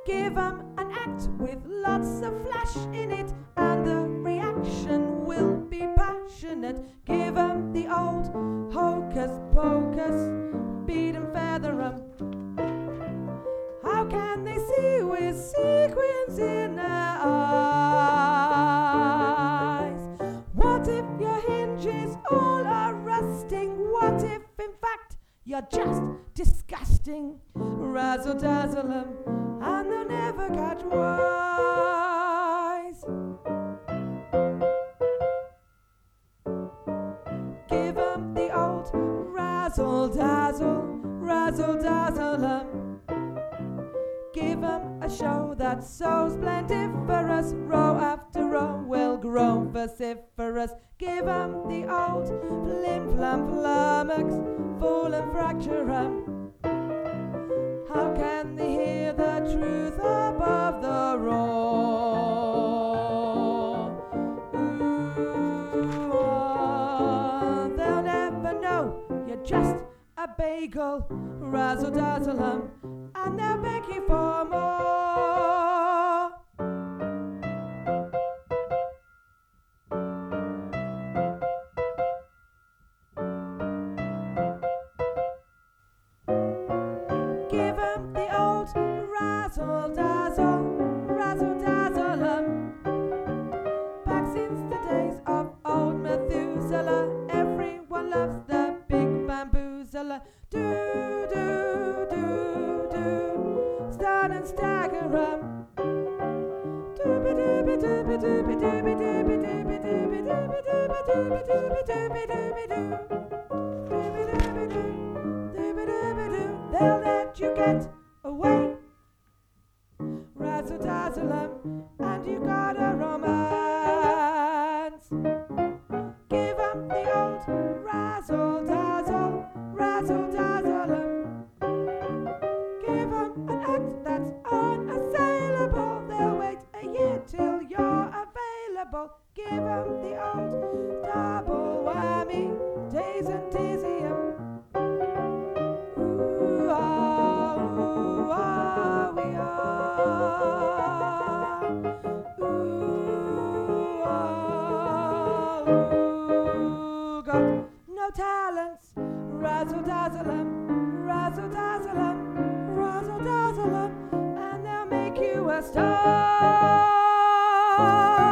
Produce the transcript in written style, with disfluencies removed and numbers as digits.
Give 'em an act with lots of flash in it, and the reaction will be passionate. Give 'em the old hocus pocus, beat 'em, feather 'em. How can they see with sequins in their eyes? What if your hinges all are rusting? What if, in fact, you're just disgusting? Razzle dazzle 'em, and they'll never catch wise. Give 'em the old razzle dazzle 'em. Give 'em a show that's so splendiferous, row after row will grow vociferous. Give 'em the old flim flam flummox, fall and fracture 'em. How can they hear the truth above the roar? Ooh, oh, they'll never know you're just a bagel. Razzle dazzle 'em, and they'll beg you for more. Give 'em the old razzle dazzle 'em. Back since the days of old Methuselah, everyone loves the big bamboozler. Do, do, do, do, stun and stagger 'em. Dooby dooby dooby dooby dooby dooby dooby dooby dooby dooby dooby dooby dooby dooby doo. Dooby dooby doo, dooby dooby doo. They'll let you get away. Razzle dazzle 'em, and you got a romance. Give 'em the old razzle dazzle 'em. Give 'em an act that's unassailable. They'll wait a year till you're available. Give 'em the old double whammy, daze and dizzy 'em. Ooh, ah, we are. Ooh, ah, ooh, got no talents. Razzle dazzle 'em, razzle dazzle 'em, razzle dazzle 'em, and they'll make you a star.